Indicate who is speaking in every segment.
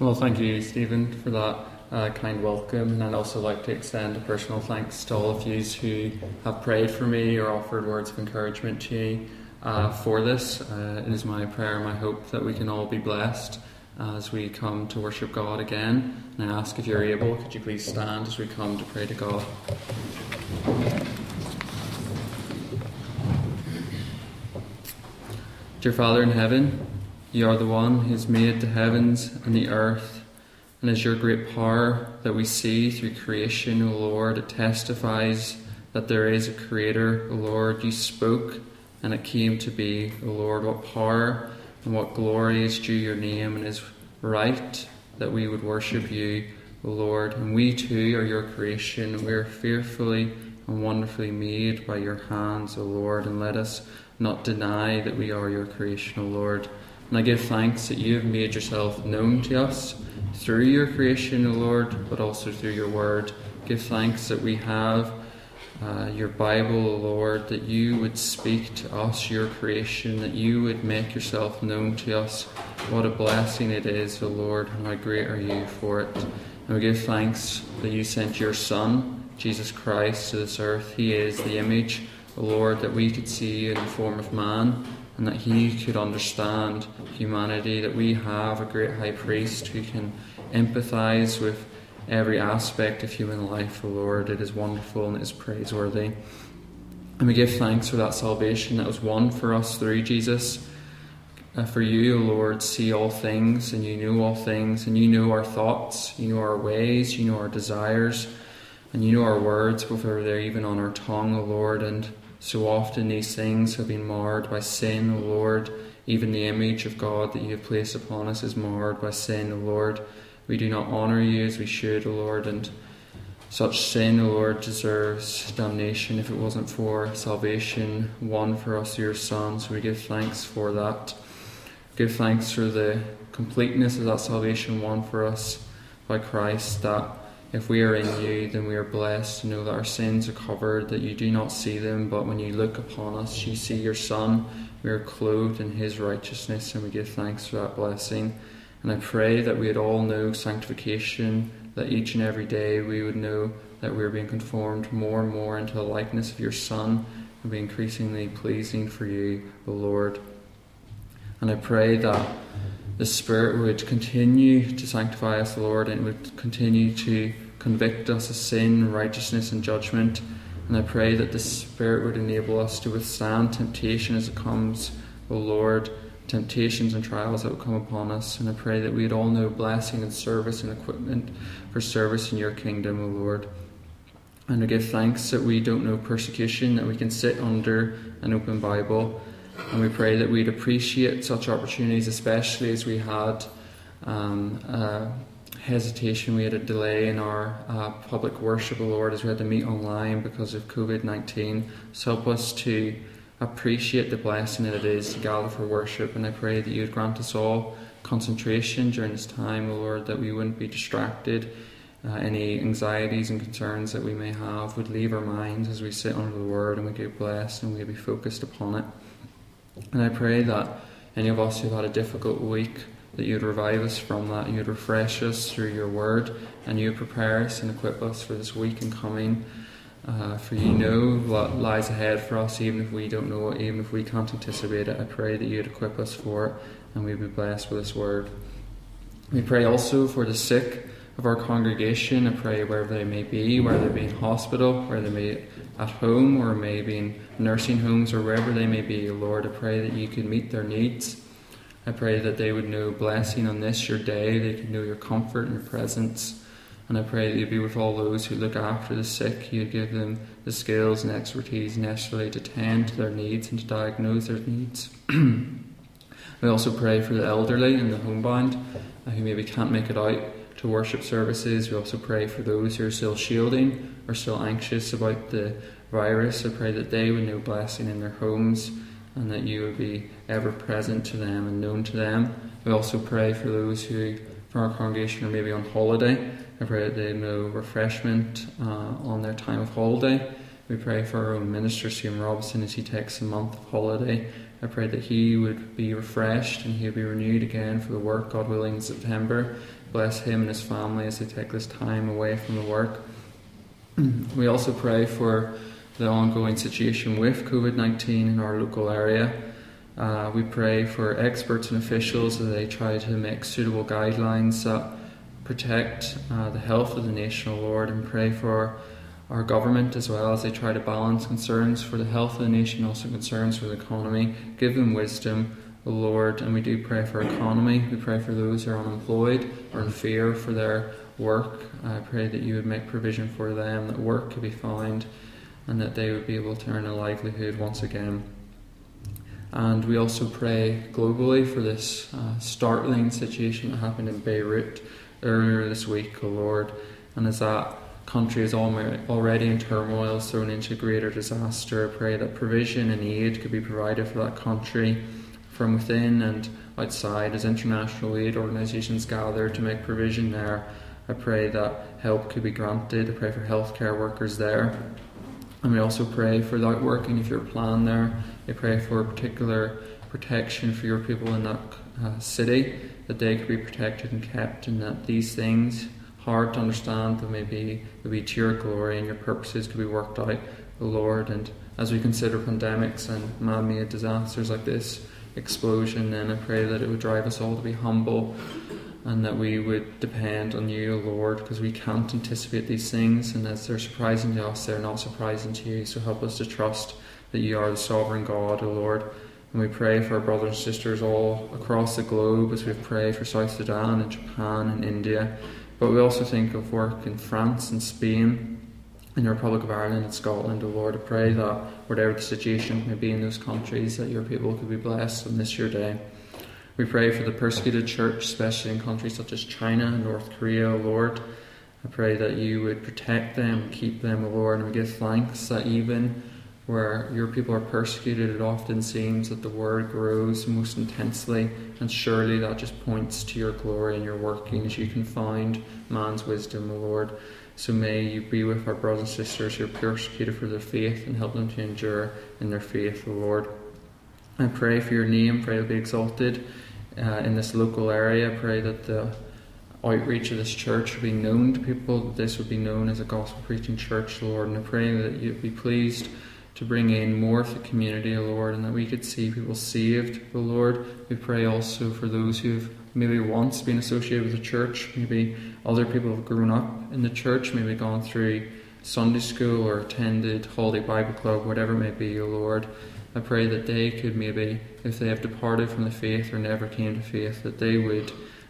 Speaker 1: Well, thank you, Stephen, for that kind welcome, and I'd also like to extend a personal thanks to all of you who have prayed for me or offered words of encouragement to you for this. It is my prayer and my hope that we can all be blessed as we come to worship God again. And I ask, if you're able, could you please stand as we come to pray to God. Dear Father in heaven, you are the one who has made the heavens and the earth, and as your great power that we see through creation, O Lord, it testifies that there is a Creator, O Lord. You spoke and it came to be, O Lord. What power and what glory is due your name, and is right that we would worship you, O Lord. And we too are your creation. We are fearfully and wonderfully made by your hands, O Lord, and let us not deny that we are your creation, O Lord. And I give thanks that you have made yourself known to us through your creation, O Lord, but also through your word. Give thanks that we have your Bible, O Lord, that you would speak to us, your creation, that you would make yourself known to us. What a blessing it is, O Lord, and how great are you for it. And we give thanks that you sent your Son, Jesus Christ, to this earth. He is the image, O Lord, that we could see in the form of man, and that he could understand humanity, that we have a great high priest who can empathise with every aspect of human life, O Lord. It is wonderful and it is praiseworthy. And we give thanks for that salvation that was won for us through Jesus. For you, O Lord, see all things, and you know all things, and you know our thoughts, you know our ways, you know our desires, and you know our words before they're even on our tongue, O Lord. And so often these things have been marred by sin, O Lord. Even the image of God that you have placed upon us is marred by sin, O Lord. We do not honour you as we should, O Lord, and such sin, O Lord, deserves damnation if it wasn't for salvation won for us through your Son. So we give thanks for that. Give thanks for the completeness of that salvation won for us by Christ, that if we are in you, then we are blessed to know that our sins are covered, that you do not see them, but when you look upon us, you see your Son. We are clothed in his righteousness, and we give thanks for that blessing. And I pray that we would all know sanctification, that each and every day we would know that we are being conformed more and more into the likeness of your Son, and be increasingly pleasing for you, O Lord. And I pray that the Spirit would continue to sanctify us, Lord, and would continue to convict us of sin, righteousness and judgment. And I pray that the Spirit would enable us to withstand temptation as it comes, O Lord, temptations and trials that will come upon us. And I pray that we would all know blessing and service and equipment for service in your kingdom, O Lord. And I give thanks that we don't know persecution, that we can sit under an open Bible. And we pray that we'd appreciate such opportunities, especially as we had hesitation, we had a delay in our public worship, O Lord, as we had to meet online because of COVID-19. So help us to appreciate the blessing that it is to gather for worship. And I pray that you would grant us all concentration during this time, O Lord, that we wouldn't be distracted. Any anxieties and concerns that we may have would leave our minds as we sit under the Word, and we get blessed and we'll be focused upon it. And I pray that any of us who've had a difficult week, that you'd revive us from that, you'd refresh us through your word, and you'd prepare us and equip us for this week and coming. For you know what lies ahead for us, even if we don't know it, even if we can't anticipate it. I pray that you'd equip us for it, and we'd be blessed with this word. We pray also for the sick of our congregation. I pray wherever they may be, whether they be in hospital, whether they may be at home, or maybe in nursing homes, or wherever they may be, Lord, I pray that you could meet their needs. I pray that they would know blessing on this, your day. They could know your comfort and your presence. And I pray that you'd be with all those who look after the sick. You'd give them the skills and expertise necessary to tend to their needs and to diagnose their needs. We also pray for the elderly and the homebound who maybe can't make it out to worship services. We also pray for those who are still shielding or still anxious about the virus. I pray that they would know blessing in their homes, and that you would be ever present to them and known to them. We also pray for those who, from our congregation, are maybe on holiday. I pray that they know refreshment on their time of holiday. We pray for our own minister, Stephen Robinson, as he takes a month of holiday. I pray that he would be refreshed and he would be renewed again for the work, God willing, in September. Bless him and his family as they take this time away from the work. We also pray for the ongoing situation with COVID-19 in our local area. We pray for experts and officials as they try to make suitable guidelines that protect the health of the nation, O Lord, and pray for our government as well as they try to balance concerns for the health of the nation, also concerns for the economy. Give them wisdom, O Lord, and we do pray for economy. We pray for those who are unemployed or in fear for their work. I pray that you would make provision for them, that work could be found, and that they would be able to earn a livelihood once again. And we also pray globally for this startling situation that happened in Beirut earlier this week, O Lord, and as that country is already in turmoil, thrown into greater disaster, I pray that provision and aid could be provided for that country from within and outside as international aid organisations gather to make provision there. I pray that help could be granted. I pray for healthcare workers there. And we also pray for the outworking of your plan there. We pray for particular protection for your people in that city, that they could be protected and kept, and that these things, hard to understand, but maybe would be to your glory and your purposes could be worked out, O Lord. And as we consider pandemics and man-made disasters like this explosion, then I pray that it would drive us all to be humble and that we would depend on you, O Lord, because we can't anticipate these things, and as they're surprising to us, they're not surprising to you. So help us to trust that you are the sovereign God, O Lord. And we pray for our brothers and sisters all across the globe as we pray for South Sudan and Japan and India. But we also think of work in France and Spain, in the Republic of Ireland and Scotland, O Lord. I pray that whatever the situation may be in those countries, that your people could be blessed on this your day. We pray for the persecuted church, especially in countries such as China and North Korea, O Lord. I pray that you would protect them, keep them, O Lord, and we give thanks that even where your people are persecuted, it often seems that the word grows most intensely, and surely that just points to your glory and your working as you confound man's wisdom, O Lord. So may you be with our brothers and sisters who are persecuted for their faith and help them to endure in their faith, O Lord. I pray for your name, pray it will be exalted in this local area. I pray that the outreach of this church will be known to people, that this would be known as a gospel preaching church, Lord. And I pray that you'd be pleased to bring in more of the community, O Lord, and that we could see people saved, O Lord. We pray also for those who've maybe once been associated with the church, maybe other people have grown up in the church, maybe gone through Sunday school or attended Holiday Bible Club, whatever it may be, O Lord. I pray that they could maybe, if they have departed from the faith or never came to faith, that they would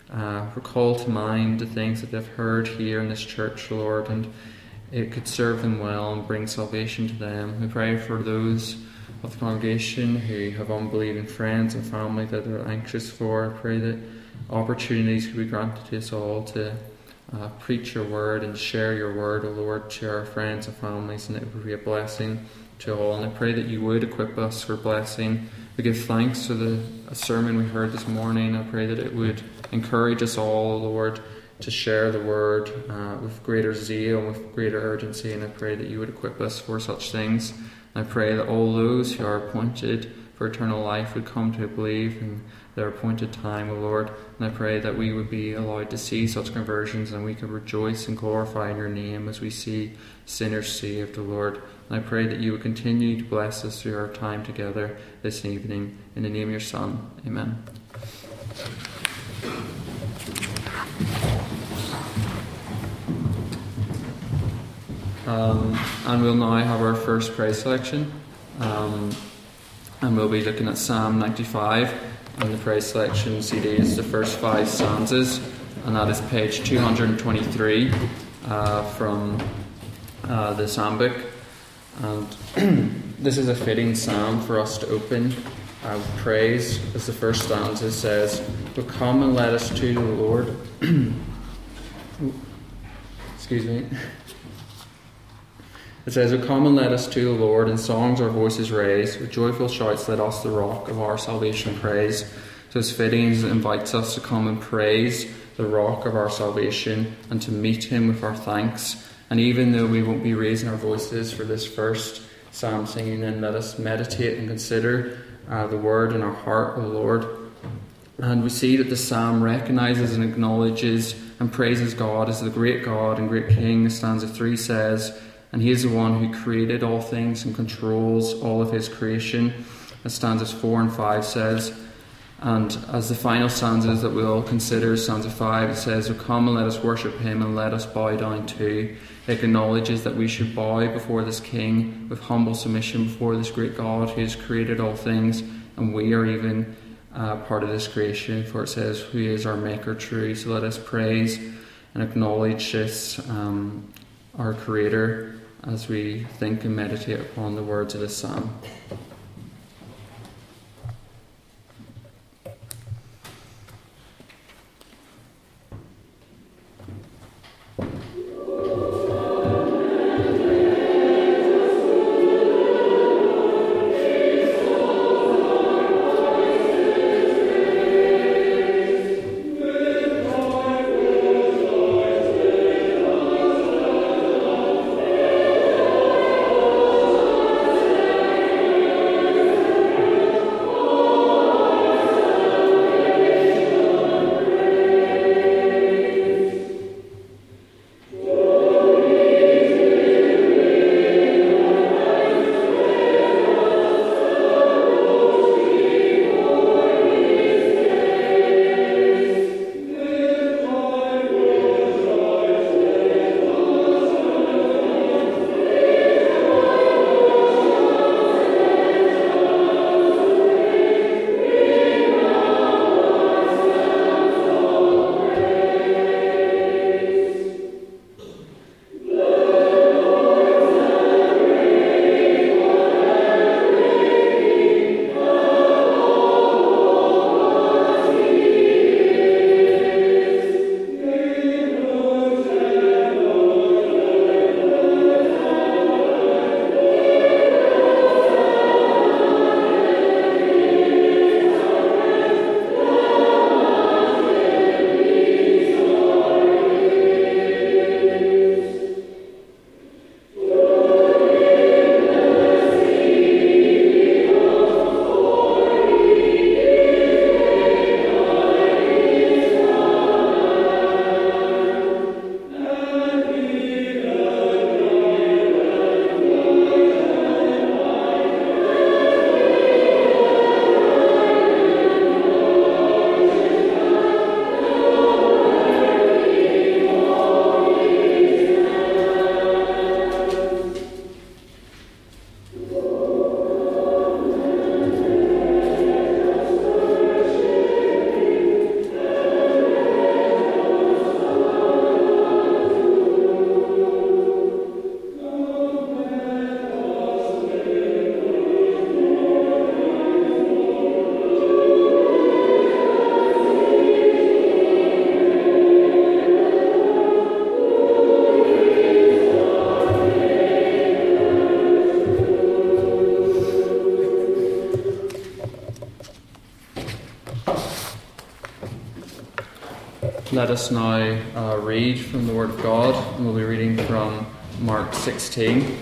Speaker 1: recall to mind the things that they've heard here in this church, Lord, and it could serve them well and bring salvation to them. We pray for those of the congregation who have unbelieving friends and family that they're anxious for. I pray that opportunities could be granted to us all to preach your word and share your word, O Lord, to our friends and families, and it would be a blessing to all. And I pray that you would equip us for blessing. We give thanks for the sermon we heard this morning. I pray that it would encourage us all, Lord, to share the word with greater zeal and with greater urgency, and I pray that you would equip us for such things. I pray that all those who are appointed for eternal life would come to believe in their appointed time, O Lord, and I pray that we would be allowed to see such conversions and we could rejoice and glorify in your name as we see sinners saved, O Lord. And I pray that you would continue to bless us through our time together this evening. In the name of your Son, amen. And we'll now have our first praise selection, and we'll be looking at Psalm 95, and the praise selection CD is the first 5 stanzas, and that is page 223 from the Psalm book. And this is a fitting psalm for us to open with praise, as the first stanza says, "But come and let us to the Lord." Excuse me. It says, "O come and let us to the Lord, in songs our voices raise, with joyful shouts let us the rock of our salvation praise." So it's fitting as it invites us to come and praise the rock of our salvation and to meet him with our thanks. And even though we won't be raising our voices for this first psalm singing, then let us meditate and consider the word in our heart, O Lord. And we see that the psalm recognises and acknowledges and praises God as the great God and great King. Stanza 3 says, and he is the one who created all things and controls all of his creation, as stanzas 4 and 5 says. And as the final stanzas that we'll consider, stanza 5, it says, "O come and let us worship him and let us bow down too." It acknowledges that we should bow before this King with humble submission before this great God who has created all things, and we are even part of this creation, for it says, "Who is our Maker true?" So let us praise and acknowledge this, our Creator, as we think and meditate upon the words of this psalm. Let us now read from the Word of God, and we'll be reading from Mark 16.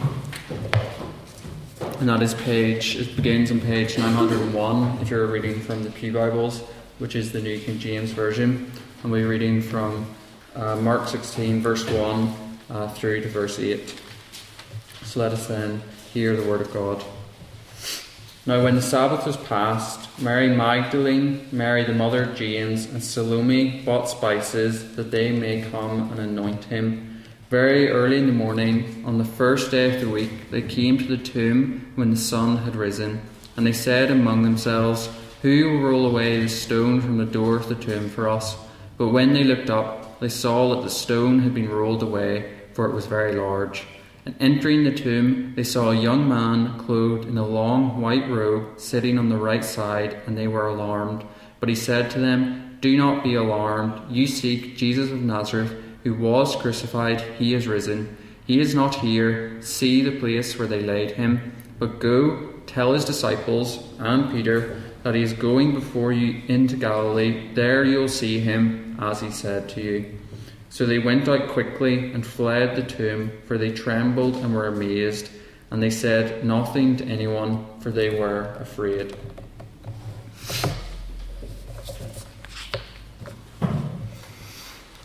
Speaker 1: And that is it begins on page 901 if you're reading from the Pew Bibles, which is the New King James Version. And we'll be reading from Mark 16, verse 1 through to verse 8. So let us then hear the Word of God. Now when the Sabbath was past, Mary Magdalene, Mary the mother of James, and Salome bought spices that they may come and anoint him. Very early in the morning, on the first day of the week, they came to the tomb when the sun had risen. And they said among themselves, "Who will roll away the stone from the door of the tomb for us?" But when they looked up, they saw that the stone had been rolled away, for it was very large. And entering the tomb, they saw a young man clothed in a long white robe sitting on the right side, and they were alarmed. But he said to them, "Do not be alarmed. You seek Jesus of Nazareth, who was crucified. He is risen. He is not here. See the place where they laid him. But go, tell his disciples and Peter that he is going before you into Galilee. There you will see him, as he said to you." So they went out quickly and fled the tomb, for they trembled and were amazed. And they said nothing to anyone, for they were afraid.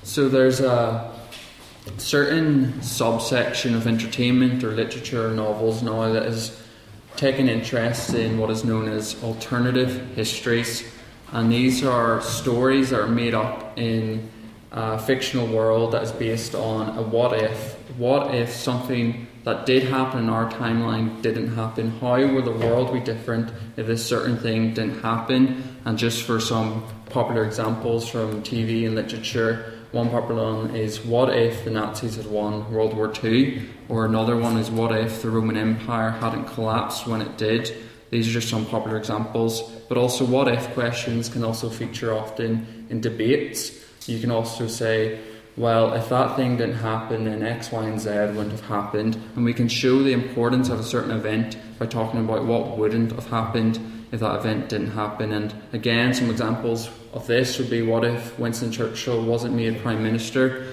Speaker 1: So there's a certain subsection of entertainment or literature or novels now that has taken interest in what is known as alternative histories, and these are stories that are made up in a fictional world that is based on a what if something that did happen in our timeline didn't happen. How would the world be different if this certain thing didn't happen? And just for some popular examples from TV and literature, one popular one is what if the Nazis had won World War II, or another one is what if the Roman Empire hadn't collapsed when it did. These are just some popular examples, but also what if questions can also feature often in debates. You can also say, well, if that thing didn't happen, then X, Y, and Z wouldn't have happened. And we can show the importance of a certain event by talking about what wouldn't have happened if that event didn't happen. And again, some examples of this would be what if Winston Churchill wasn't made Prime Minister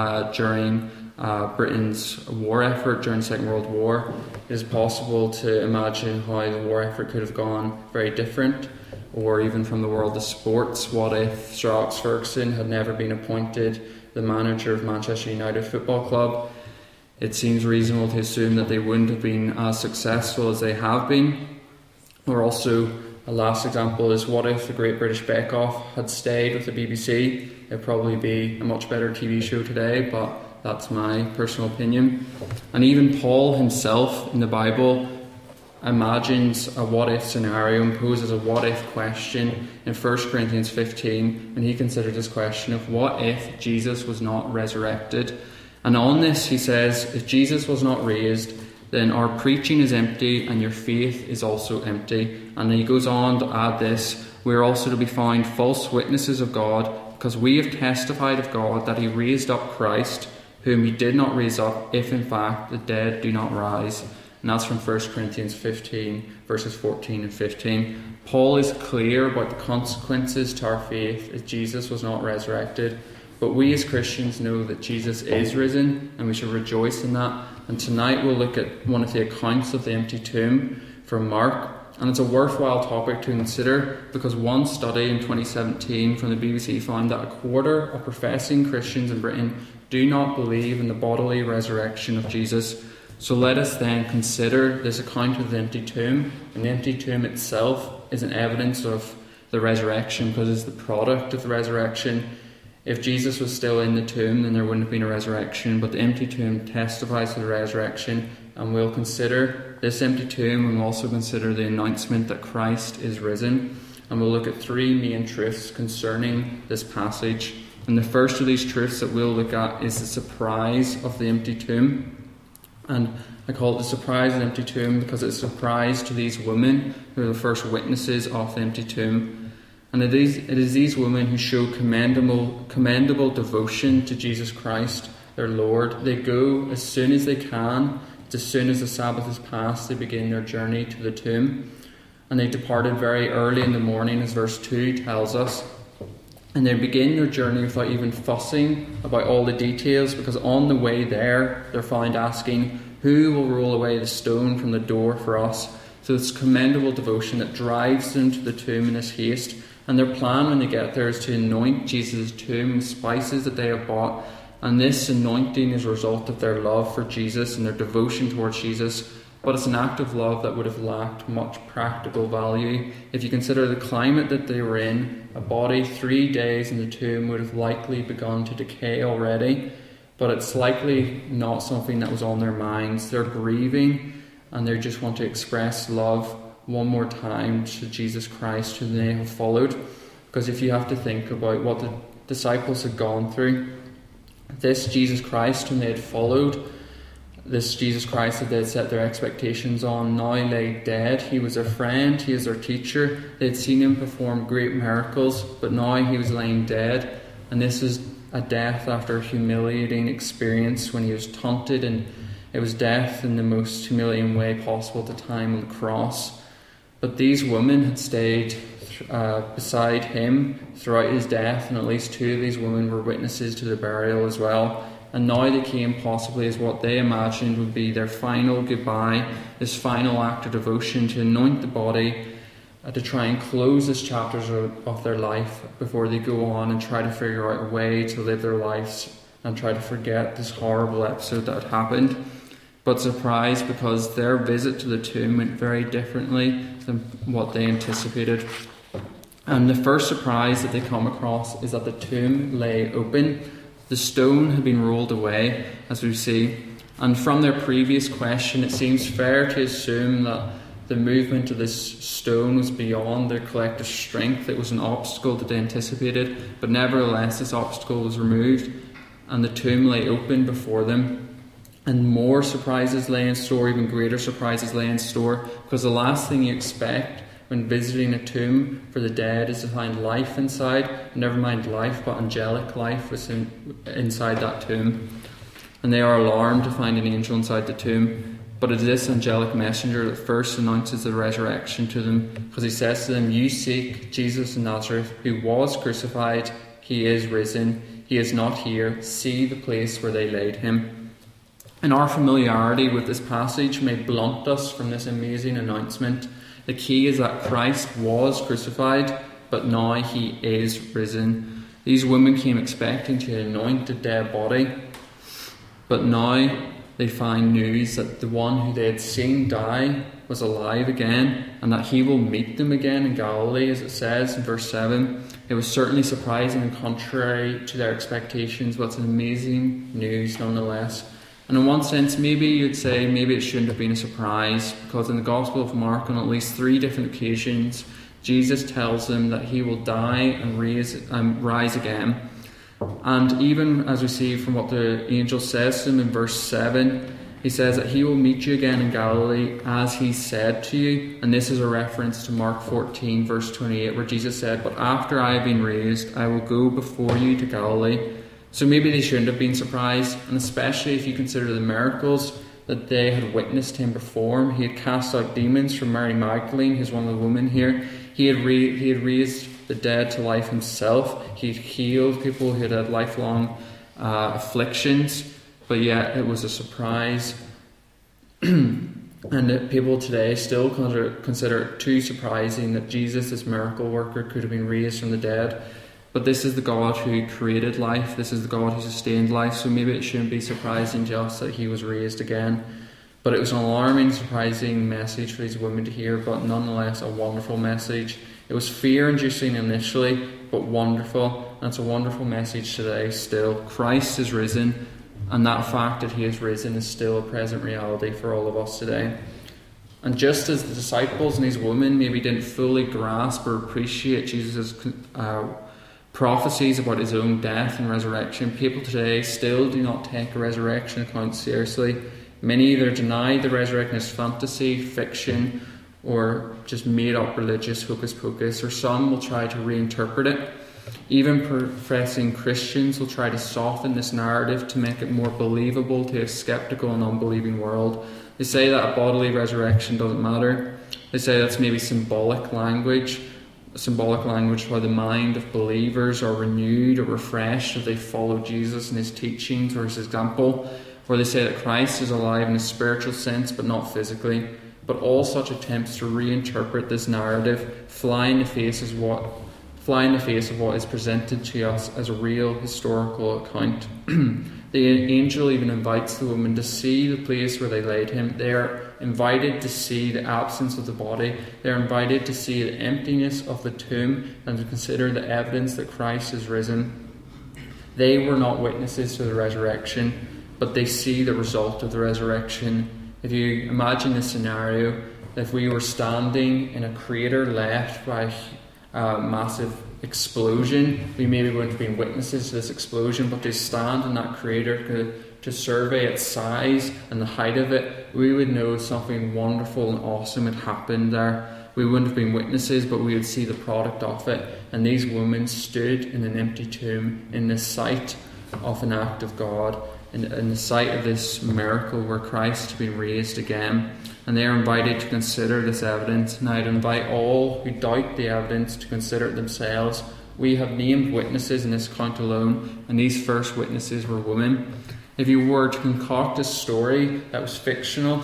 Speaker 1: during Britain's war effort during the Second World War. It is possible to imagine how the war effort could have gone very different. Or even from the world of sports, what if Sir Alex Ferguson had never been appointed the manager of Manchester United Football Club? It seems reasonable to assume that they wouldn't have been as successful as they have been. Or also, a last example is what if the Great British Bake Off had stayed with the BBC? It'd probably be a much better TV show today, but that's my personal opinion. And even Paul himself in the Bible imagines a what-if scenario and poses a what-if question in 1 Corinthians 15, and he considered this question of what if Jesus was not resurrected. And on this he says, if Jesus was not raised, then our preaching is empty and your faith is also empty. And he goes on to add this, we are also to be found false witnesses of God, because we have testified of God that he raised up Christ, whom he did not raise up, if in fact the dead do not rise. And that's from 1 Corinthians 15, verses 14 and 15. Paul is clear about the consequences to our faith if Jesus was not resurrected. But we as Christians know that Jesus is risen, and we should rejoice in that. And tonight we'll look at one of the accounts of the empty tomb from Mark. And it's a worthwhile topic to consider because one study in 2017 from the BBC found that a quarter of professing Christians in Britain do not believe in the bodily resurrection of Jesus. So let us then consider this account of the empty tomb. And the empty tomb itself is an evidence of the resurrection because it's the product of the resurrection. If Jesus was still in the tomb, then there wouldn't have been a resurrection, but the empty tomb testifies to the resurrection, and we'll consider this empty tomb, and we'll also consider the announcement that Christ is risen, and we'll look at three main truths concerning this passage. And the first of these truths that we'll look at is the surprise of the empty tomb. And I call it the surprise of the empty tomb because it's a surprise to these women who are the first witnesses of the empty tomb. And it is these women who show commendable devotion to Jesus Christ, their Lord. They go as soon as they can. As soon as the Sabbath is past, they begin their journey to the tomb. And they departed very early in the morning, as verse 2 tells us. And they begin their journey without even fussing about all the details, because on the way there, they're found asking, who will roll away the stone from the door for us? So it's commendable devotion that drives them to the tomb in this haste. And their plan when they get there is to anoint Jesus' tomb with spices that they have bought. And this anointing is a result of their love for Jesus and their devotion towards Jesus. But it's an act of love that would have lacked much practical value. If you consider the climate that they were in, a body 3 days in the tomb would have likely begun to decay already. But it's likely not something that was on their minds. They're grieving and they just want to express love one more time to Jesus Christ, whom they have followed. Because if you have to think about what the disciples had gone through, this Jesus Christ whom they had followed, this Jesus Christ that they had set their expectations on, now lay dead. He was their friend, he is their teacher. They had seen him perform great miracles, but now he was laying dead. And this is a death after a humiliating experience when he was taunted, and it was death in the most humiliating way possible at the time on the cross. But these women had stayed beside him throughout his death, and at least 2 of these women were witnesses to the burial as well. And now they came possibly as what they imagined would be their final goodbye, this final act of devotion to anoint the body to try and close this chapters of their life before they go on and try to figure out a way to live their lives and try to forget this horrible episode that had happened. But surprised because their visit to the tomb went very differently than what they anticipated. And the first surprise that they come across is that the tomb lay open. The stone had been rolled away, as we see. And from their previous question, it seems fair to assume that the movement of this stone was beyond their collective strength. It was an obstacle that they anticipated, but nevertheless this obstacle was removed and the tomb lay open before them. And more surprises lay in store, even greater surprises lay in store, because the last thing you expect when visiting a tomb for the dead is to find life inside. Never mind life, but angelic life was inside that tomb. And they are alarmed to find an angel inside the tomb. But it is this angelic messenger that first announces the resurrection to them, because he says to them, "You seek Jesus of Nazareth, who was crucified. He is risen. He is not here. See the place where they laid him." And our familiarity with this passage may blunt us from this amazing announcement. The key is that Christ was crucified, but now he is risen. These women came expecting to anoint a dead body, but now they find news that the one who they had seen die was alive again, and that he will meet them again in Galilee, as it says in verse 7. It was certainly surprising and contrary to their expectations, but it's an amazing news nonetheless. And in one sense, maybe you'd say maybe it shouldn't have been a surprise, because in the Gospel of Mark, on at least 3 different occasions, Jesus tells them that he will die and rise again. And even as we see from what the angel says to him in verse 7, he says that he will meet you again in Galilee as he said to you. And this is a reference to Mark 14 verse 28, where Jesus said, "But after I have been raised, I will go before you to Galilee." So maybe they shouldn't have been surprised, and especially if you consider the miracles that they had witnessed him perform. He had cast out demons from Mary Magdalene, who's one of the women here. He had raised the dead to life himself. He had healed people who had had lifelong afflictions, but yet it was a surprise. And people today still consider it too surprising that Jesus, this miracle worker, could have been raised from the dead. But this is the God who created life. This is the God who sustained life. So maybe it shouldn't be surprising to us that he was raised again. But it was an alarming, surprising message for these women to hear, but nonetheless a wonderful message. It was fear-inducing initially, but wonderful. And it's a wonderful message today still. Christ is risen, and that fact that he is risen is still a present reality for all of us today. And just as the disciples and these women maybe didn't fully grasp or appreciate Jesus' prophecies about his own death and resurrection, people today still do not take a resurrection account seriously. Many either deny the resurrection as fantasy, fiction, or just made up religious hocus pocus, or some will try to reinterpret it. Even professing Christians will try to soften this narrative to make it more believable to a skeptical and unbelieving world. They say that a bodily resurrection doesn't matter. They say that's maybe symbolic language where the mind of believers are renewed or refreshed as they follow Jesus and his teachings or his example, where they say that Christ is alive in a spiritual sense but not physically. But all such attempts to reinterpret this narrative fly in the face of what is presented to us as a real historical account. The angel even invites the woman to see the place where they laid him. They are invited to see the absence of the body. They are invited to see the emptiness of the tomb and to consider the evidence that Christ is risen. They were not witnesses to the resurrection, but they see the result of the resurrection. If you imagine this scenario, if we were standing in a crater left by a massive explosion, we maybe wouldn't have been witnesses to this explosion, but to stand in that crater to survey its size and the height of it, we would know something wonderful and awesome had happened there. We wouldn't have been witnesses, but we would see the product of it. And these women stood in an empty tomb in the sight of an act of God, in the sight of this miracle where Christ had been raised again. And they are invited to consider this evidence. And I'd invite all who doubt the evidence to consider it themselves. We have named witnesses in this account alone, and these first witnesses were women. If you were to concoct a story that was fictional,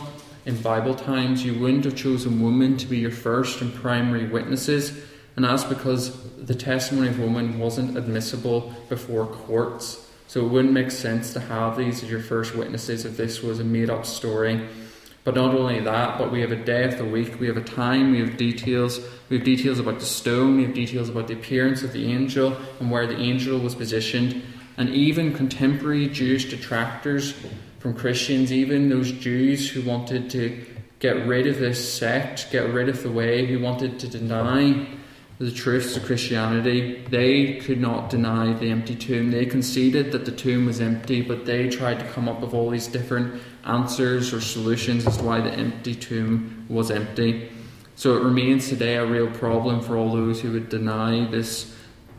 Speaker 1: in Bible times, you wouldn't have chosen women to be your first and primary witnesses, and that's because the testimony of women wasn't admissible before courts. So it wouldn't make sense to have these as your first witnesses if this was a made-up story. But not only that, but we have a day of the week, we have a time, we have details about the stone, we have details about the appearance of the angel and where the angel was positioned. And even contemporary Jewish detractors from Christians, even those Jews who wanted to get rid of this sect, get rid of the way, who wanted to deny the truths of Christianity, they could not deny the empty tomb. They conceded that the tomb was empty, but they tried to come up with all these different answers or solutions as to why the empty tomb was empty. So it remains today a real problem for all those who would deny this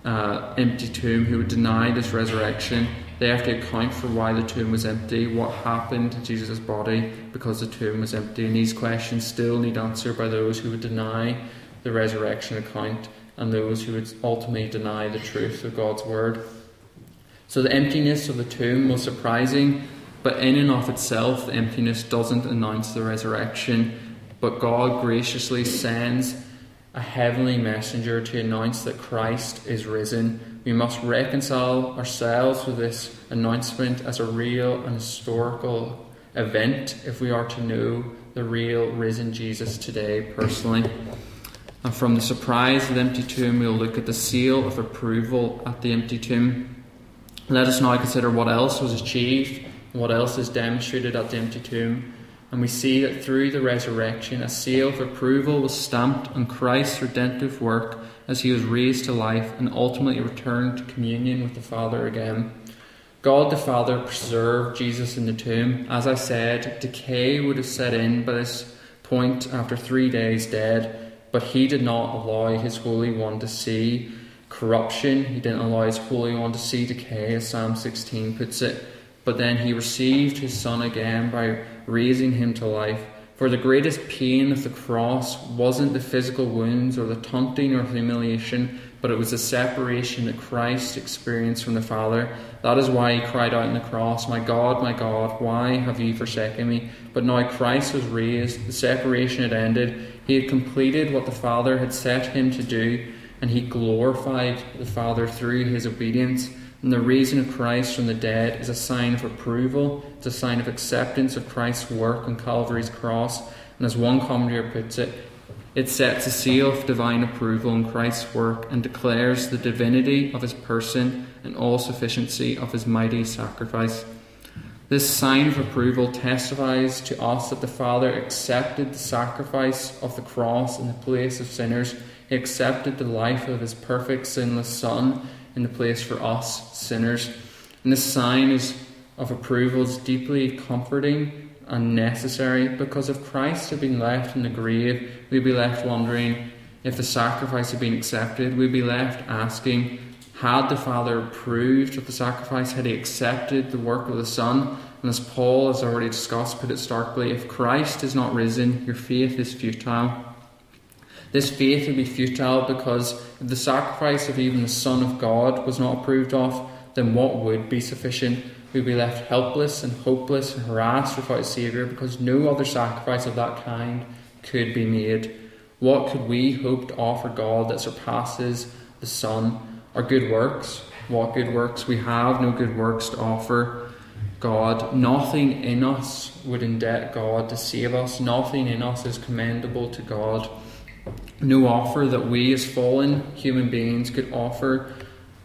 Speaker 1: empty tomb, who would deny this resurrection. They have to account for why the tomb was empty, what happened to Jesus' body because the tomb was empty. And these questions still need answer by those who would deny the resurrection account and those who would ultimately deny the truth of God's word. So the emptiness of the tomb was surprising, but in and of itself, the emptiness doesn't announce the resurrection, but God graciously sends a heavenly messenger to announce that Christ is risen. We must reconcile ourselves with this announcement as a real and historical event if we are to know the real risen Jesus today personally. And from the surprise of the empty tomb, we'll look at the seal of approval at the empty tomb. Let us now consider what else was achieved and what else is demonstrated at the empty tomb. And we see that through the resurrection, a seal of approval was stamped on Christ's redemptive work as he was raised to life and ultimately returned to communion with the Father again. God the Father preserved Jesus in the tomb. As I said, decay would have set in by this point after 3 days dead, but he did not allow his Holy One to see corruption. He didn't allow his Holy One to see decay, as Psalm 16 puts it. But then he received his Son again by raising him to life. For the greatest pain of the cross wasn't the physical wounds or the taunting or humiliation, but it was the separation that Christ experienced from the Father. That is why he cried out on the cross, my God, why have you forsaken me?" But now Christ was raised, the separation had ended, he had completed what the Father had set him to do, and he glorified the Father through his obedience. And the raising of Christ from the dead is a sign of approval. It's a sign of acceptance of Christ's work on Calvary's cross. And as one commentator puts it, it sets a seal of divine approval on Christ's work and declares the divinity of his person and all sufficiency of his mighty sacrifice. This sign of approval testifies to us that the Father accepted the sacrifice of the cross in the place of sinners. He accepted the life of his perfect sinless Son in the place for us sinners. And this sign of approval is deeply comforting and necessary, because if Christ had been left in the grave, we'd be left wondering if the sacrifice had been accepted. We'd be left asking, had the Father approved of the sacrifice? Had he accepted the work of the Son? And as Paul has already discussed, put it starkly, if Christ is not risen, your faith is futile. This faith would be futile because if the sacrifice of even the Son of God was not approved of, then what would be sufficient? We'd be left helpless and hopeless and harassed without a Saviour, because no other sacrifice of that kind could be made. What could we hope to offer God that surpasses the Son? Our good works. What good works? We have no good works to offer God. Nothing in us would indebt God to save us. Nothing in us is commendable to God. No offer that we as fallen human beings could offer,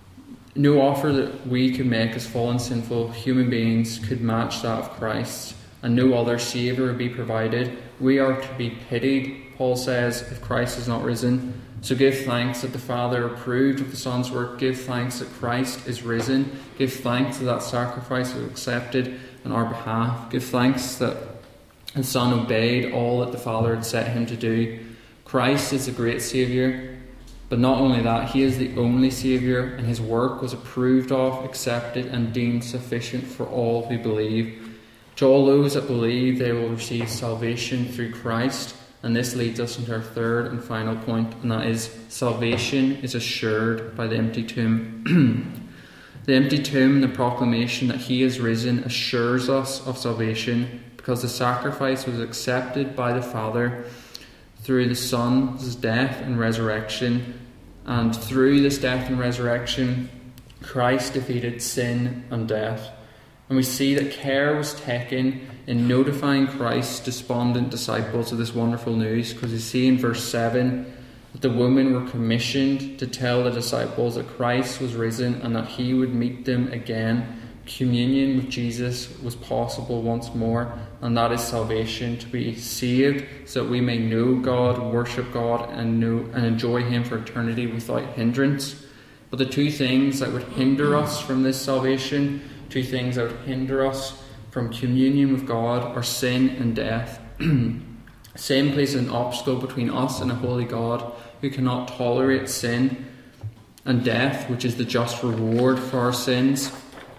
Speaker 1: no offer that we could make as fallen sinful human beings could match that of Christ, and no other Saviour would be provided. We are to be pitied, Paul says, if Christ is not risen. So give thanks that the Father approved of the Son's work. Give thanks that Christ is risen. Give thanks that that sacrifice was accepted on our behalf. Give thanks that the Son obeyed all that the Father had set him to do. Christ is the great Saviour, but not only that, he is the only Saviour, and his work was approved of, accepted, and deemed sufficient for all who believe. To all those that believe, they will receive salvation through Christ, and this leads us into our third and final point, and that is salvation is assured by the empty tomb. The empty tomb and the proclamation that he is risen assures us of salvation, because the sacrifice was accepted by the Father through the Son's death and resurrection. And through this death and resurrection, Christ defeated sin and death. And we see that care was taken in notifying Christ's despondent disciples of this wonderful news, because you see in verse 7 that the women were commissioned to tell the disciples that Christ was risen and that he would meet them again. Communion with Jesus was possible once more, and that is salvation, to be saved so that we may know God, worship God, and enjoy him for eternity without hindrance. But the two things that would hinder us from this salvation, two things that would hinder us from communion with God, are sin and death. Sin places an obstacle between us and a holy God who cannot tolerate sin, and death, which is the just reward for our sins.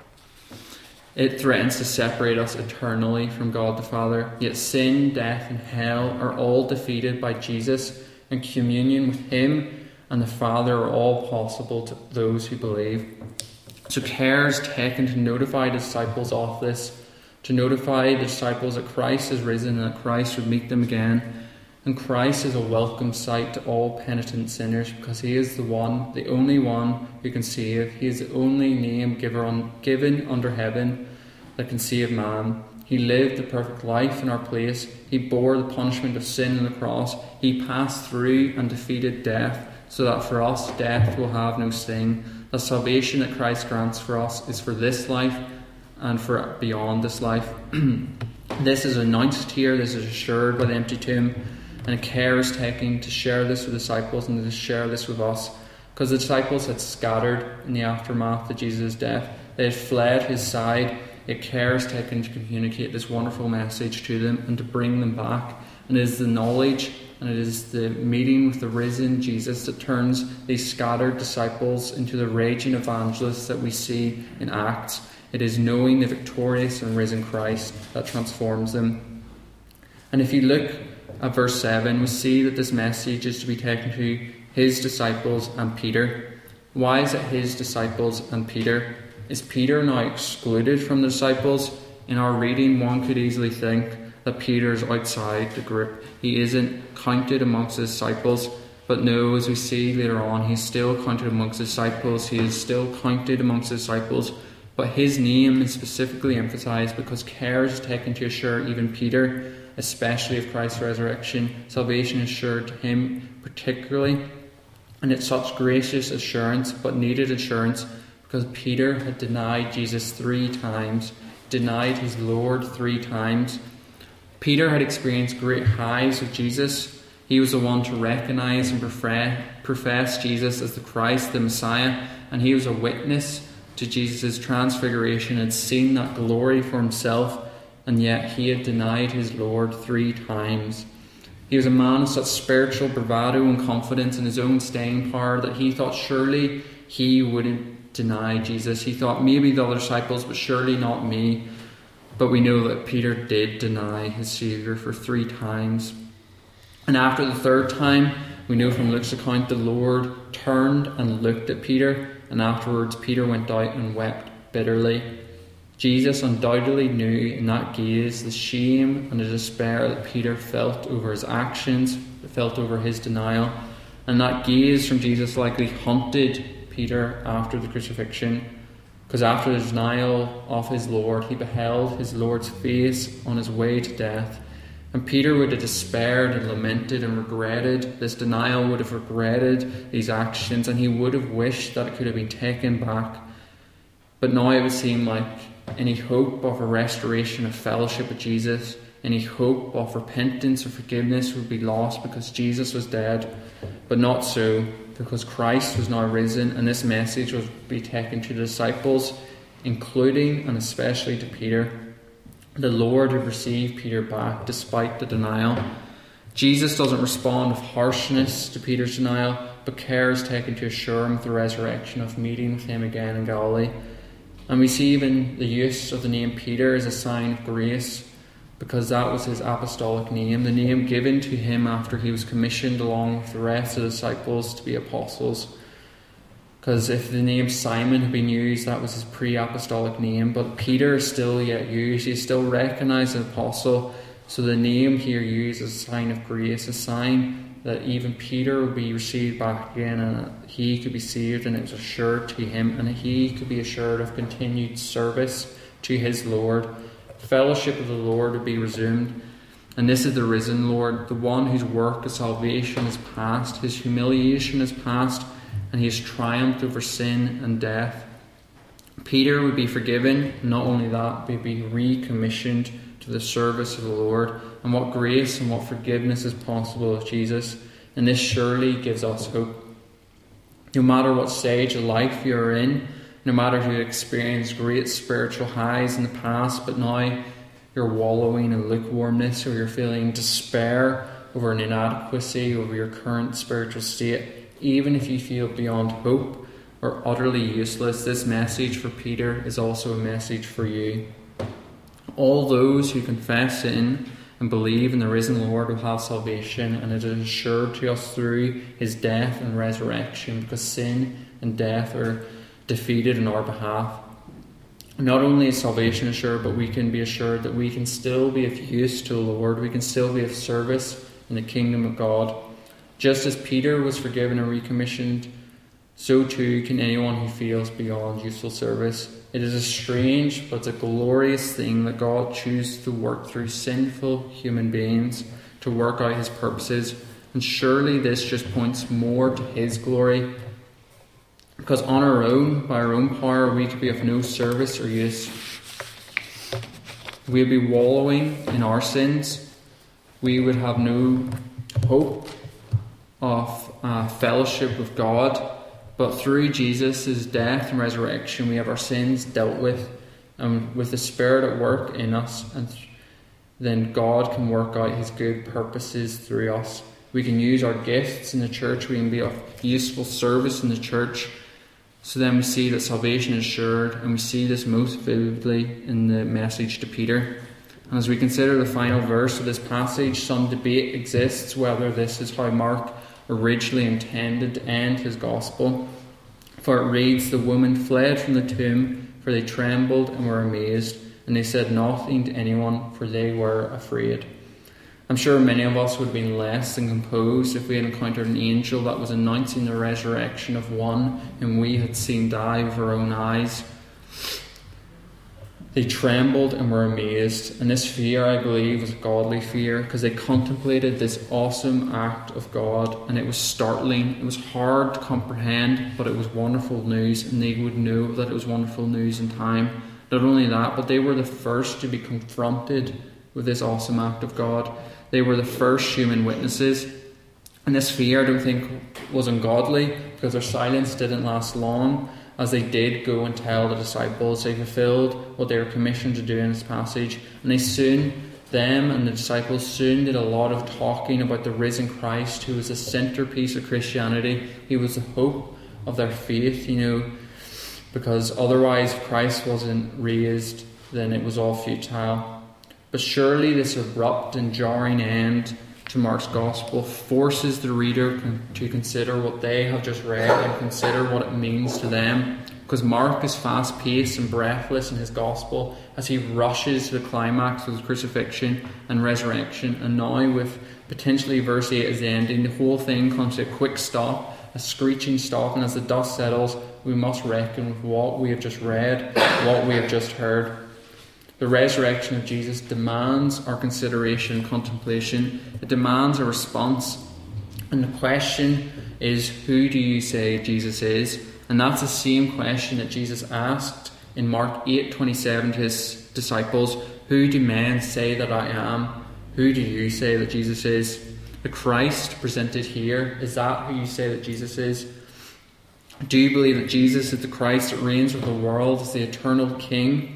Speaker 1: It threatens to separate us eternally from God the Father. Yet sin, death, and hell are all defeated by Jesus, and communion with him and the Father are all possible to those who believe. So care is taken to notify the disciples of this, to notify the disciples that Christ is risen and that Christ would meet them again. And Christ is a welcome sight to all penitent sinners, because he is the one, the only one who can save. He is the only name given under heaven that can save man. He lived the perfect life in our place. He bore the punishment of sin on the cross. He passed through and defeated death, so that for us death will have no sting. The salvation that Christ grants for us is for this life and for beyond this life. This is announced here, this is assured by the empty tomb, and care is taken to share this with the disciples and to share this with us, because the disciples had scattered in the aftermath of Jesus' death. They had fled his side, yet care is taken to communicate this wonderful message to them and to bring them back. And it is the knowledge and it is the meeting with the risen Jesus that turns these scattered disciples into the raging evangelists that we see in Acts. It is knowing the victorious and risen Christ that transforms them. And if you look at verse 7, we see that this message is to be taken to his disciples and Peter. Why is it his disciples and Peter? Is Peter now excluded from the disciples? In our reading, one could easily think that Peter is outside the group. He isn't counted amongst the disciples. But no, as we see later on, he's still counted amongst the disciples. He is still counted amongst the disciples. But his name is specifically emphasized because care is taken to assure even Peter, especially of Christ's resurrection. Salvation is assured to him particularly. And it's such gracious assurance, but needed assurance, because Peter had denied Jesus 3 times, denied his Lord 3 times. Peter had experienced great highs with Jesus. He was the one to recognize and profess Jesus as the Christ, the Messiah, and he was a witness to Jesus' transfiguration, had seen that glory for himself, and yet he had denied his Lord 3 times. He was a man of such spiritual bravado and confidence in his own staying power that he thought surely he wouldn't deny Jesus. He thought maybe the other disciples, but surely not me. But we know that Peter did deny his Saviour for 3 times. And after the 3rd time, we know from Luke's account, the Lord turned and looked at Peter, and afterwards Peter went out and wept bitterly. Jesus undoubtedly knew in that gaze the shame and the despair that Peter felt over his actions, felt over his denial. And that gaze from Jesus likely haunted Peter after the crucifixion, because after the denial of his Lord, he beheld his Lord's face on his way to death. And Peter would have despaired and lamented and regretted this denial, would have regretted these actions, and he would have wished that it could have been taken back. But now it would seem like any hope of a restoration of fellowship with Jesus, any hope of repentance or forgiveness would be lost because Jesus was dead. But not so, because Christ was now risen, and this message would be taken to the disciples, including and especially to Peter. The Lord would receive Peter back despite the denial. Jesus doesn't respond with harshness to Peter's denial, but care is taken to assure him of the resurrection, of meeting with him again in Galilee. And we see even the use of the name Peter as a sign of grace, because that was his apostolic name, the name given to him after he was commissioned along with the rest of the disciples to be apostles. Because if the name Simon had been used, that was his pre-apostolic name, but Peter is still yet used. He's still recognized as an apostle. So the name here used as a sign of grace, a sign that even Peter would be received back again, and he could be saved, and it was assured to him, and he could be assured of continued service to his Lord. Fellowship of the Lord would be resumed. And this is the risen Lord, the one whose work of salvation is past, his humiliation is past, and he has triumphed over sin and death. Peter would be forgiven, not only that, but be recommissioned to the service of the Lord. And what grace and what forgiveness is possible with Jesus. And this surely gives us hope. No matter what stage of life you're in, no matter if you've experienced great spiritual highs in the past, but now you're wallowing in lukewarmness, or you're feeling despair over an inadequacy over your current spiritual state, even if you feel beyond hope or utterly useless, this message for Peter is also a message for you. All those who confess sin and believe in the risen Lord will have salvation, and it is assured to us through his death and resurrection, because sin and death are defeated in our behalf. Not only is salvation assured, but we can be assured that we can still be of use to the Lord. We can still be of service in the kingdom of God. Just as Peter was forgiven and recommissioned, so too can anyone who feels beyond useful service. It is a strange but a glorious thing that God chooses to work through sinful human beings to work out his purposes. And surely this just points more to his glory. Because on our own, by our own power, we could be of no service or use. We would be wallowing in our sins. We would have no hope of fellowship with God. But through Jesus' death and resurrection, we have our sins dealt with, and with the Spirit at work in us, and then God can work out his good purposes through us. We can use our gifts in the church. We can be of useful service in the church. So then we see that salvation is assured, and we see this most vividly in the message to Peter. And as we consider the final verse of this passage, some debate exists whether this is how Mark originally intended to end his gospel. For it reads, "The woman fled from the tomb, for they trembled and were amazed, and they said nothing to anyone, for they were afraid." I'm sure many of us would have been less than composed if we had encountered an angel that was announcing the resurrection of one whom we had seen die with our own eyes. They trembled and were amazed, and this fear, I believe, was a godly fear, because they contemplated this awesome act of God, and it was startling. It was hard to comprehend, but it was wonderful news, and they would know that it was wonderful news in time. Not only that, but they were the first to be confronted with this awesome act of God. They were the first human witnesses, and this fear, I don't think, was ungodly, because their silence didn't last long. As they did go and tell the disciples, they fulfilled what they were commissioned to do in this passage. And them and the disciples soon did a lot of talking about the risen Christ, who was the centerpiece of Christianity. He was the hope of their faith, because otherwise if Christ wasn't raised, then it was all futile. But surely this abrupt and jarring end to Mark's Gospel forces the reader to consider what they have just read and consider what it means to them. Because Mark is fast-paced and breathless in his Gospel as he rushes to the climax of the crucifixion and resurrection. And now with potentially verse 8 as the ending, the whole thing comes to a quick stop, a screeching stop. And as the dust settles, we must reckon with what we have just read, what we have just heard. The resurrection of Jesus demands our consideration and contemplation. It demands a response. And the question is, who do you say Jesus is? And that's the same question that Jesus asked in Mark 8:27 to his disciples. Who do men say that I am? Who do you say that Jesus is? The Christ presented here, is that who you say that Jesus is? Do you believe that Jesus is the Christ that reigns over the world as the eternal King?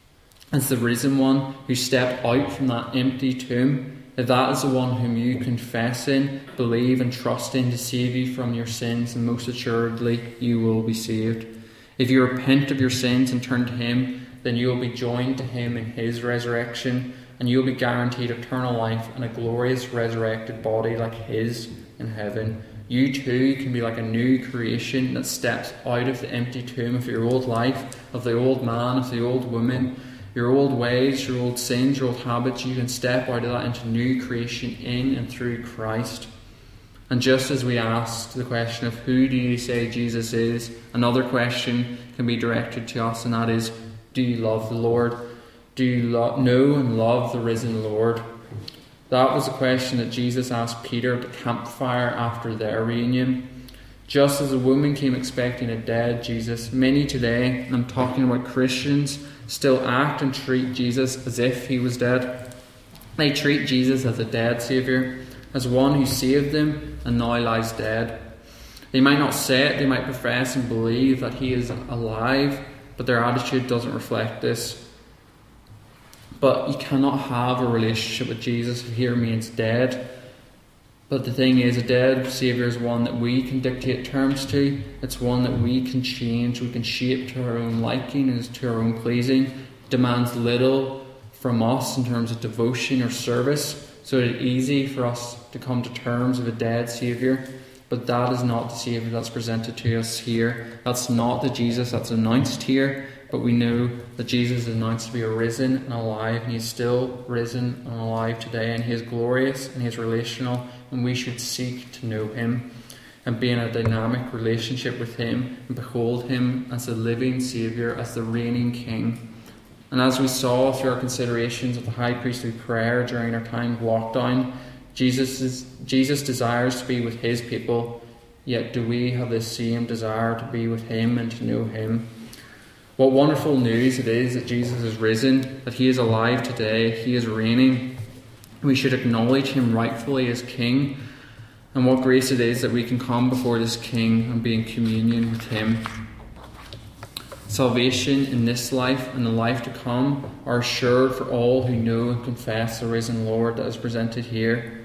Speaker 1: As the risen one who stepped out from that empty tomb? If that is the one whom you confess in, believe and trust in to save you from your sins, and most assuredly you will be saved. If you repent of your sins and turn to him, then you will be joined to him in his resurrection, and you will be guaranteed eternal life and a glorious resurrected body like his in heaven. you too can be like a new creation that steps out of the empty tomb of your old life, of the old man, of the old woman, your old ways, your old sins, your old habits. You can step out of that into new creation in and through Christ. And just as we asked the question of who do you say Jesus is, another question can be directed to us, and that is, do you love the Lord? Do you know and love the risen Lord? That was a question that Jesus asked Peter at the campfire after their reunion. Just as a woman came expecting a dead Jesus, many today, and I'm talking about Christians, still act and treat Jesus as if he was dead. They treat Jesus as a dead Saviour, as one who saved them and now lies dead. They might not say it, they might profess and believe that he is alive, but their attitude doesn't reflect this. But you cannot have a relationship with Jesus if he remains dead. But the thing is, a dead Saviour is one that we can dictate terms to. It's one that we can change, we can shape to our own liking and to our own pleasing. It demands little from us in terms of devotion or service, so it's easy for us to come to terms with a dead Saviour. But that is not the Saviour that's presented to us here. That's not the Jesus that's announced here. But we know that Jesus is announced to be arisen and alive, and he is still risen and alive today, and he is glorious and he is relational, and we should seek to know him and be in a dynamic relationship with him and behold him as the living Saviour, as the reigning King. And as we saw through our considerations of the high priestly prayer during our time of lockdown, Jesus desires to be with his people, yet do we have this same desire to be with him and to know him? What wonderful news it is that Jesus is risen, that he is alive today, he is reigning. We should acknowledge him rightfully as King, and what grace it is that we can come before this King and be in communion with him. Salvation in this life and the life to come are assured for all who know and confess the risen Lord that is presented here.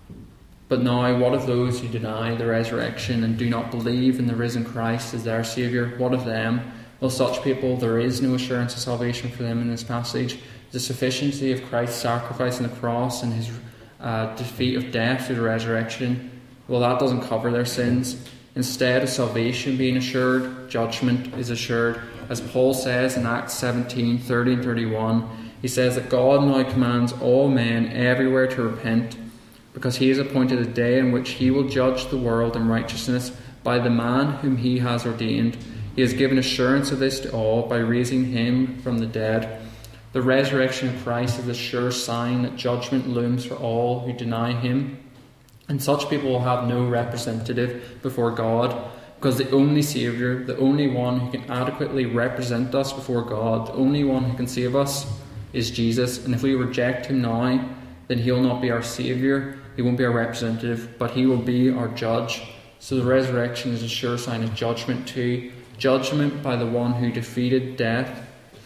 Speaker 1: But now, what of those who deny the resurrection and do not believe in the risen Christ as their Saviour? What of them? Well, such people, there is no assurance of salvation for them in this passage. The sufficiency of Christ's sacrifice on the cross and his defeat of death through the resurrection, well, that doesn't cover their sins. Instead of salvation being assured, judgment is assured. As Paul says in Acts 17:30 and 31, he says that God now commands all men everywhere to repent, because he has appointed a day in which he will judge the world in righteousness by the man whom he has ordained. He has given assurance of this to all by raising him from the dead. The resurrection of Christ is a sure sign that judgment looms for all who deny him. And such people will have no representative before God, because the only Saviour, the only one who can adequately represent us before God, the only one who can save us, is Jesus. And if we reject him now, then he'll not be our Saviour, he won't be our representative, but he will be our judge. So the resurrection is a sure sign of judgment too. Judgment by the one who defeated death,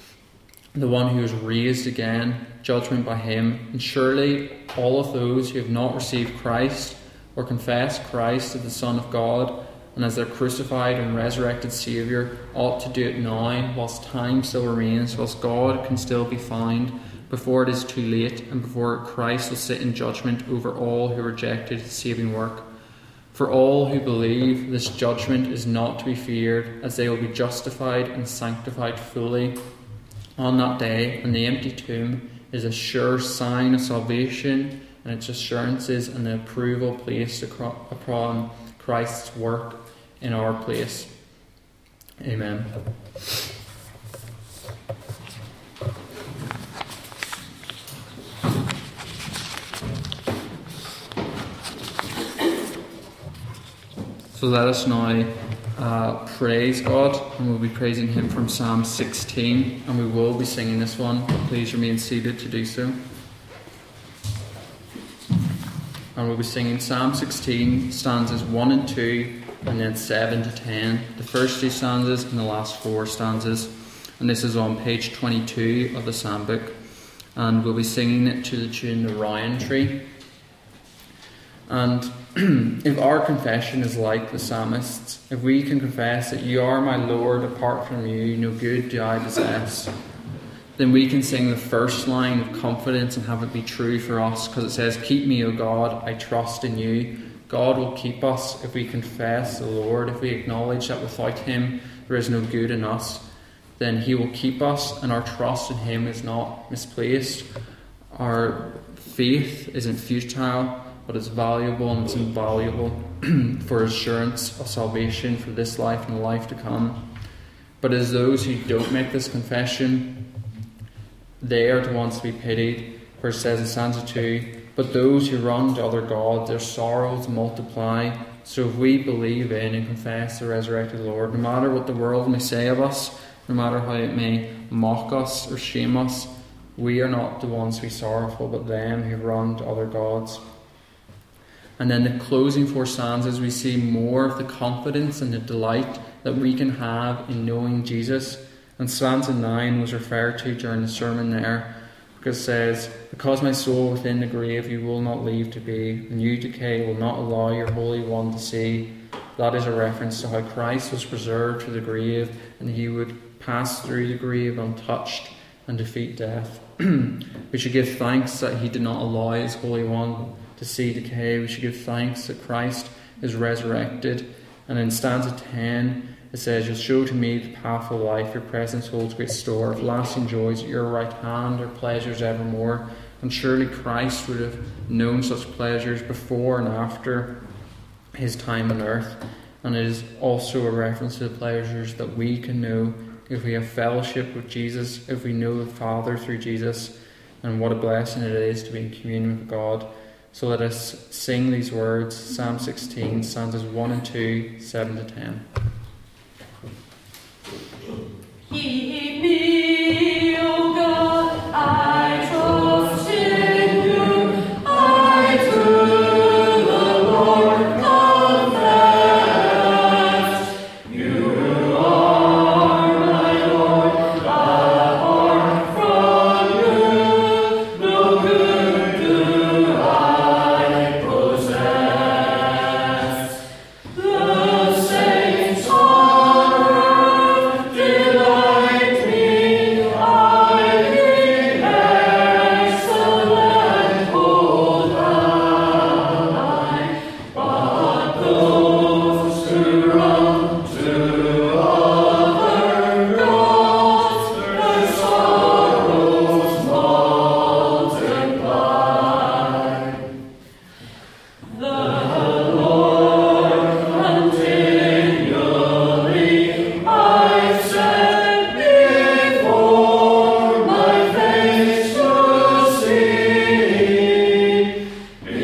Speaker 1: the one who was raised again, judgment by him. And surely all of those who have not received Christ or confessed Christ as the Son of God and as their crucified and resurrected Saviour ought to do it now, whilst time still remains, whilst God can still be found, before it is too late, and before Christ will sit in judgment over all who rejected his saving work. For all who believe, this judgment is not to be feared, as they will be justified and sanctified fully on that day, and the empty tomb is a sure sign of salvation, and its assurances and the approval placed upon Christ's work in our place. Amen. So let us now praise God, and we'll be praising him from Psalm 16, and we will be singing this one. Please remain seated to do so. And we'll be singing Psalm 16, stanzas 1 and 2, and then 7 to 10, the first 2 stanzas and the last 4 stanzas. And this is on page 22 of the Psalm book. And we'll be singing it to the tune The Rowan Tree. And if our confession is like the psalmist's, if we can confess that you are my Lord, apart from you, no good do I possess, then we can sing the first line of confidence and have it be true for us, because it says, keep me, O God, I trust in you. God will keep us if we confess the Lord, if we acknowledge that without Him there is no good in us. Then He will keep us, and our trust in Him is not misplaced. Our faith isn't futile, but it's valuable and it's invaluable for assurance of salvation for this life and the life to come. But as those who don't make this confession, they are the ones to be pitied. For it says in stanza 2, but those who run to other gods, their sorrows multiply. So if we believe in and confess the resurrected Lord, no matter what the world may say of us, no matter how it may mock us or shame us, we are not the ones to be sorrowful, but them who run to other gods. And then the closing 4 stanzas, we see more of the confidence and the delight that we can have in knowing Jesus. And stanza 9 was referred to during the sermon there, because it says, because my soul within the grave you will not leave to be, the new decay will not allow your Holy One to see. That is a reference to how Christ was preserved through the grave, and He would pass through the grave untouched and defeat death. We should give thanks that He did not allow His Holy One to see decay. We should give thanks that Christ is resurrected. And in stanza 10 it says, you'll show to me the path of life, your presence holds great store of lasting joys, at your right hand are pleasures evermore. And surely Christ would have known such pleasures before and after His time on earth. And it is also a reference to the pleasures that we can know if we have fellowship with Jesus, if we know the Father through Jesus. And what a blessing it is to be in communion with God. So let us sing these words, Psalm 16, stanzas 1 and 2, 7 to 10.
Speaker 2: Keep me, O God, I trust in you. I to the Lord confess. You are my Lord, apart from you, no good do I possess. The saints on earth delight me, I be excellent hold I, but those who run to other gods, their sorrows multiply. The Lord continually I set before my face to see,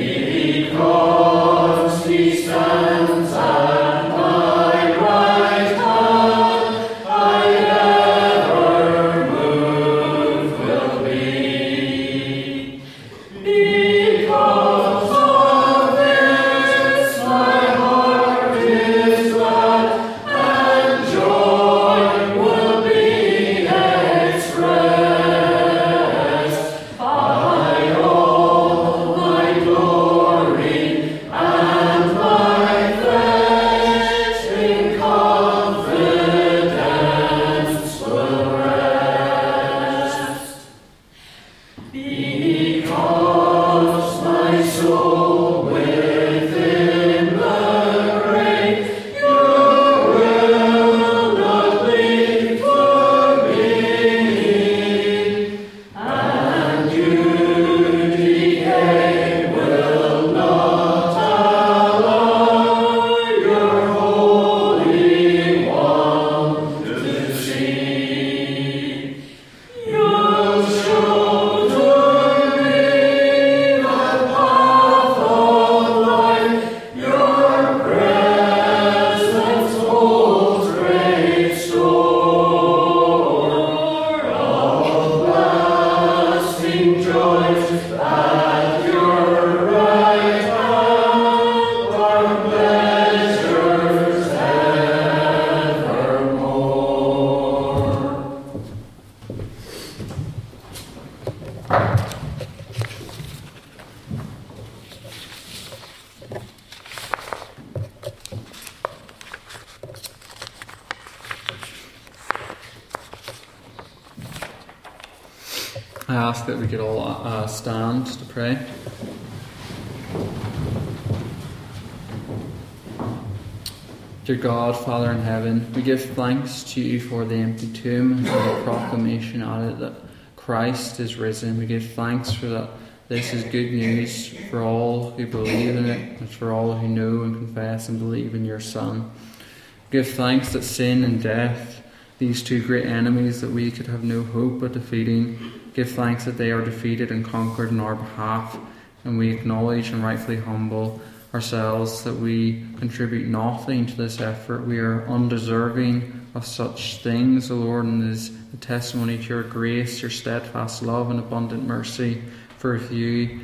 Speaker 2: because He stands at my right hand, I never moved will be. Because of this my heart is glad, and joy will be expressed by all my glory and my flesh in confidence will rest. Because my soul within the grave, you will not leave for me, and you decay will not allow your Holy One to see. You'll show to me the path of life, your presence holds great store of lasting joys. At your right hand are pleasures evermore.
Speaker 1: I ask that we could all stand to pray. Dear God, Father in heaven, we give thanks to you for the empty tomb and for the proclamation at it that Christ is risen. We give thanks for that. This is good news for all who believe in it and for all who know and confess and believe in your Son. Give thanks that sin and death, these two great enemies that we could have no hope of defeating, give thanks that they are defeated and conquered on our behalf, and we acknowledge and rightfully humble ourselves that we contribute nothing to this effort. We are undeserving of such things, O Lord, and it is a testimony to your grace, your steadfast love and abundant mercy. For with you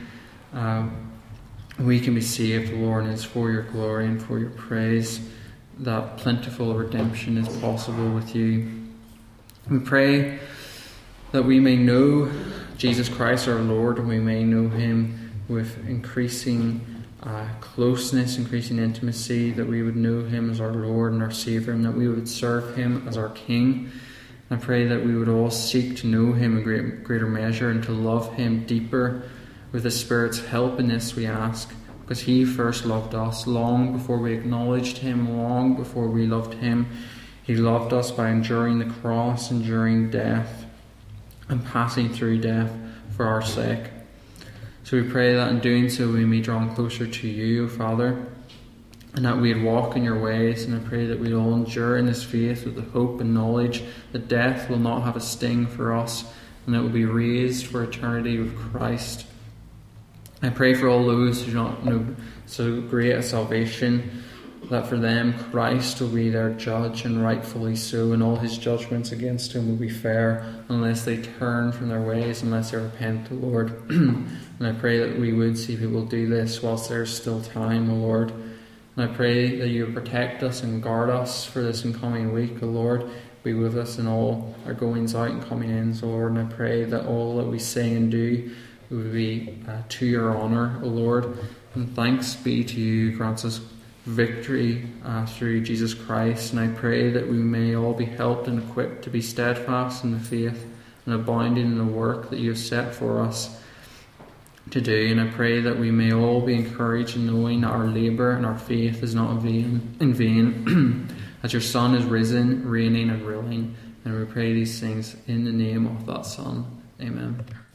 Speaker 1: we can be saved, Lord, and it's for your glory and for your praise that plentiful redemption is possible with you. We pray that we may know Jesus Christ our Lord, and we may know him with increasing closeness, increasing intimacy, that we would know him as our Lord and our Saviour, and that we would serve him as our King. I pray that we would all seek to know him in greater measure and to love him deeper. With the Spirit's help in this we ask, because he first loved us long before we acknowledged him, long before we loved him. He loved us by enduring the cross, enduring death, and passing through death for our sake. So we pray that in doing so we may draw closer to you, O Father, and that we'd walk in your ways. And I pray that we'd all endure in this faith with the hope and knowledge that death will not have a sting for us, and that we'll be raised for eternity with Christ. I pray for all those who do not know so great a salvation, that for them Christ will be their judge, and rightfully so, and all his judgments against him will be fair, unless they turn from their ways, unless they repent, O Lord. And I pray that we would see people do this whilst there is still time, O Lord. And I pray that you protect us and guard us for this incoming week, O Lord. Be with us in all our goings out and coming in, O Lord. And I pray that all that we say and do would be to your honour, O Lord. And thanks be to you. Grant us victory through Jesus Christ. And I pray that we may all be helped and equipped to be steadfast in the faith and abounding in the work that you have set for us to do. And I pray that we may all be encouraged in knowing that our labour and our faith is not in vain as your Son is risen, reigning and ruling. And we pray these things in the name of that Son. Amen.